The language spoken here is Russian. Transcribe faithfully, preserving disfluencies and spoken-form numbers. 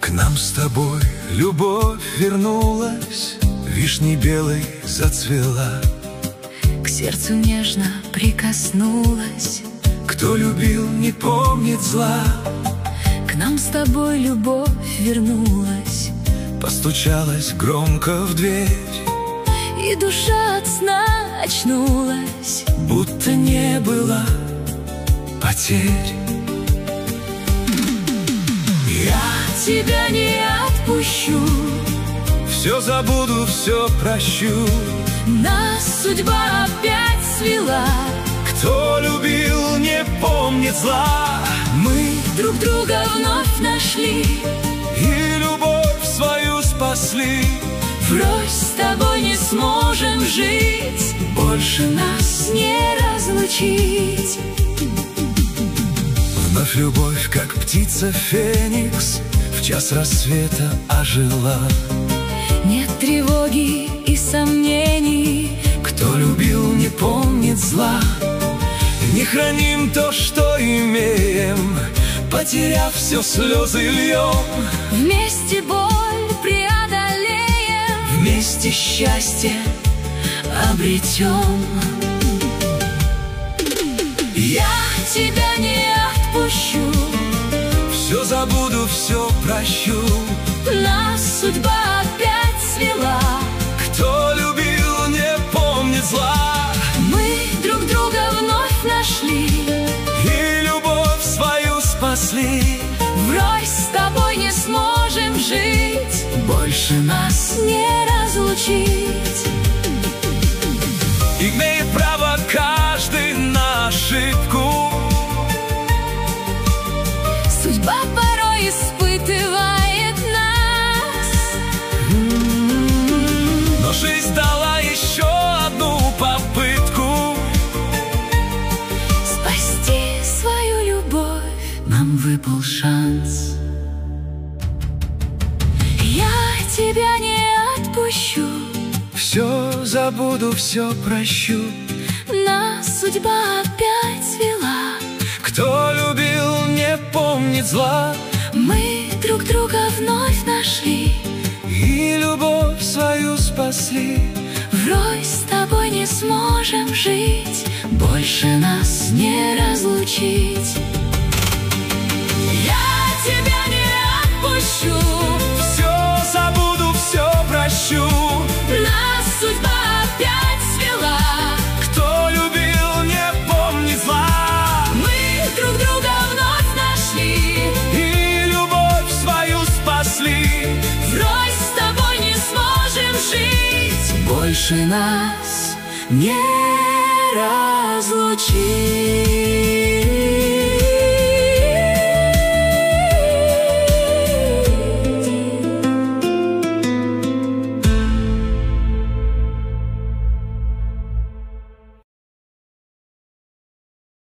К нам с тобой любовь вернулась, вишней белой зацвела, к сердцу нежно прикоснулась. Кто любил, не помнит зла. К нам с тобой любовь вернулась, постучалась громко в дверь, и душа от сна очнулась, будто не было потерь. Я тебя не отпущу, все забуду, все прощу. нас судьба опять свела. Кто любил, не помнит зла. Мы друг друга вновь нашли, и любовь свою спасли. врозь с тобой не сможем жить, больше нас не разлучить. Вновь любовь, как птица феникс, в час рассвета ожила. Нет тревоги и сомнений, кто любил, не помнит зла. Не храним то, что имеем, потеряв все, слезы льем. вместе боль преодолеем, вместе счастье обретем. Я тебя не отпущу, все забуду, все прощу. нас судьба опять свела. Кто любил, не помнит зла. Мы друг друга вновь нашли, и любовь свою спасли. врозь с тобой не сможем жить, больше нас не разлучить. имеет право каждый на ошибку. Судьба порой испытывает нас, но жизнь дала еще одну попытку. спасти свою любовь Нам выпал шанс. я тебя не отпущу, Все забуду, все прощу. нас судьба опять свела. Кто любил, не помнит зла. Мы друг друга вновь нашли, и любовь свою спасли. врозь с тобой не сможем жить, больше нас не разлучить. Я тебя не отпущу, Все забуду, все прощу. нас судьба опять свела. Кто любил, не помнит зла. Мы друг друга вновь нашли, и любовь свою спасли. врозь с тобой не сможем жить, Больше нас не разлучить.